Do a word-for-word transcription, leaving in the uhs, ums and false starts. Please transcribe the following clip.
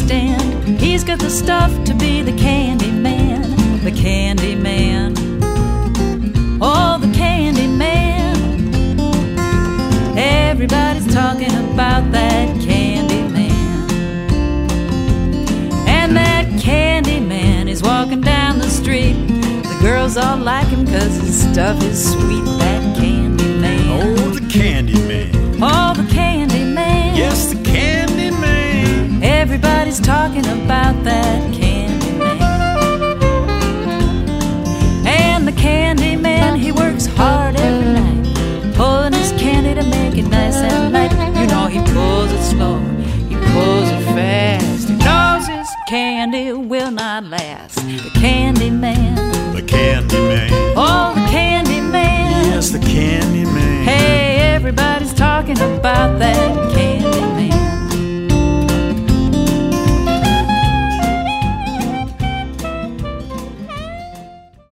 understand. He's got the stuff to be the candy man, the candy man. Oh, the candy man. Everybody's talking about that candy man. And that candy man is walking down the street. The girls all like him cause his stuff is sweet. That candy man. Oh, the candy man. Oh, the candy man. Yes, the candy man. Everybody's talking about that candy man. And the candy man, he works hard every night, pulling his candy to make it nice and light. You know he pulls it slow, he pulls it fast. He knows his candy will not last. The candy man. The candy man. Oh, the candy man. Yes, the candy man. Hey, everybody's talking about that